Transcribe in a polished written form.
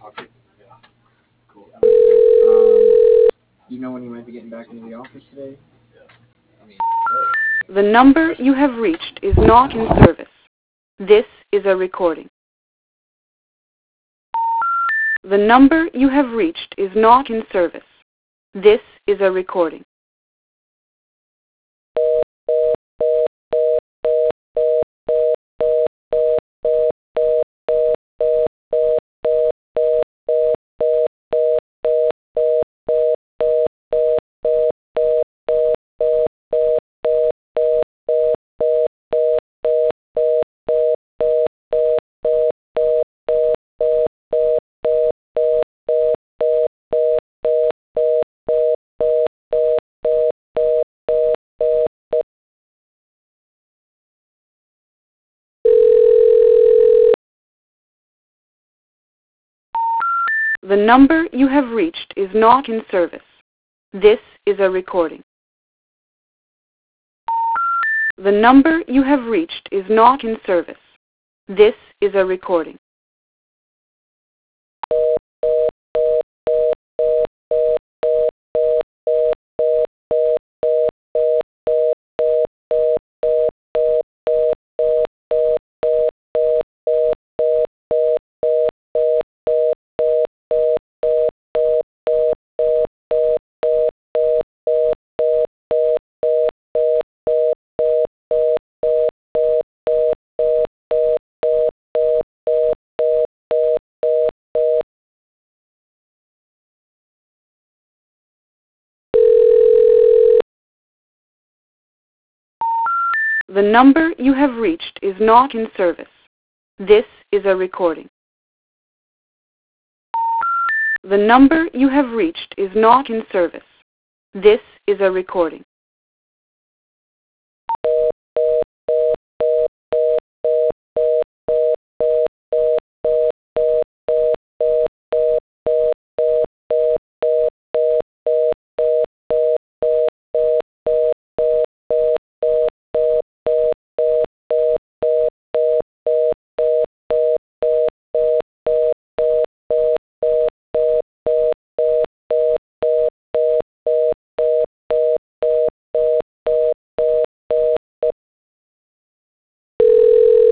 Okay. Yeah. Cool. You know when you might be getting back into the office today? I mean, The number you have reached is not in service. This is a recording. The number you have reached is not in service. This is a recording. The number you have reached is not in service. This is a recording. The number you have reached is not in service. This is a recording. The number you have reached is not in service. This is a recording. The number you have reached is not in service. This is a recording.